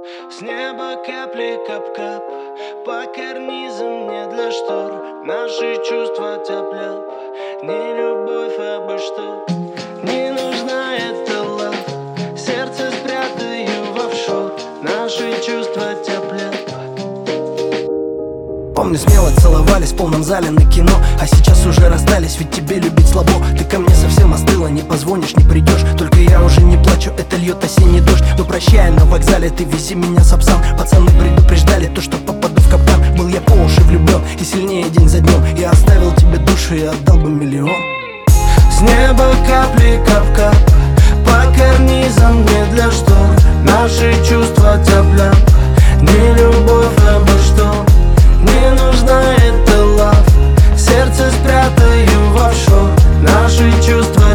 С неба капли кап-кап, по карнизам не для штор. Наши чувства тяп-ляп, не любовь, а бы что. Не нужна эта лав, сердце спрятаю в офшор. Наши чувства тяп-ляп. Помню, смело целовались в полном зале на кино, а сейчас уже расстались, ведь тебе любить слабо. Ты ко мне совсем остыла, не позвонишь, не придешь. Только я уже не плачу, это льет осенний дождь. Но прощай, на вокзале ты вези меня с псам. Пацаны предупреждали то, что попаду в капкан. Был я по уши влюблен и сильнее день за днем. Я оставил тебе душу и отдал бы миллион. С неба капли кап-кап, по карнизам не для штор. Наши чувства тяп-ляп, не любовь, а бы что. Не нужна эта лав, сердце спрятаю в офшор. Наши чувства